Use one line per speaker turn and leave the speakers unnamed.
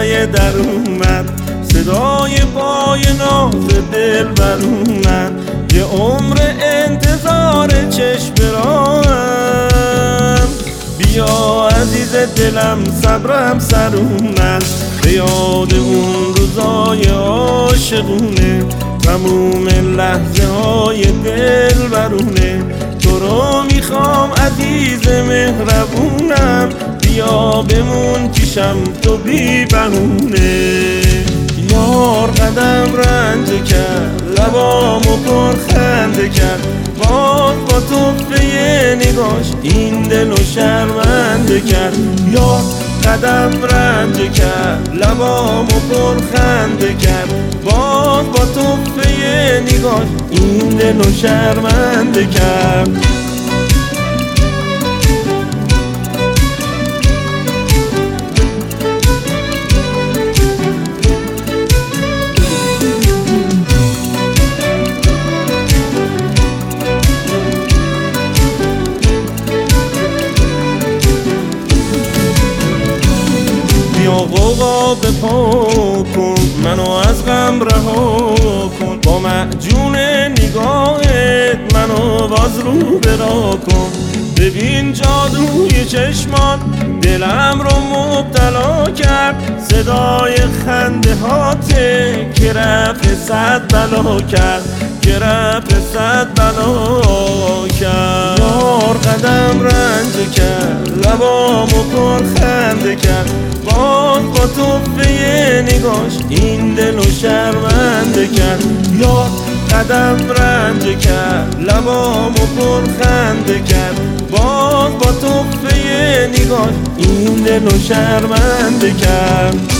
ته در اومد، صدای پای ناز دل بر اومد، یه عمر انتظار چشم راهم. بیا عزیز دلم صبرم سر اومد، به یاد اون روزای عاشقونه، تموم لحظه های دل برونه. تو رو میخوام عزیز مهربونم، بیا بمون پیشم تو بی بهونه. یار قدم رنج کرد، لبامو پر خنده کرد، باز با توفه نگاش این دلو شرمنده کرد. یار قدم رنج کرد، لبامو پر خنده کرد، باز با توفه نگاش این دلو شرمنده کرد. غوغا بپا کن، منو از غم رها کن، با معجون نگاهت منو باز رو برا کن. ببین جادوی چشمان دلم رو مبتلا کرد، صدای خنده هاته که رفع صد بلا کرد، که رفع صد بلا کرد. یار قدم رنج کرد، لبامو پر خنده کرد، باز با توفه نگاش این دلو شرمنده کرد. یار قدم رنج کرد، لبامو پر خنده کرد، باز با توفه نگاش این دلو شرمنده کرد.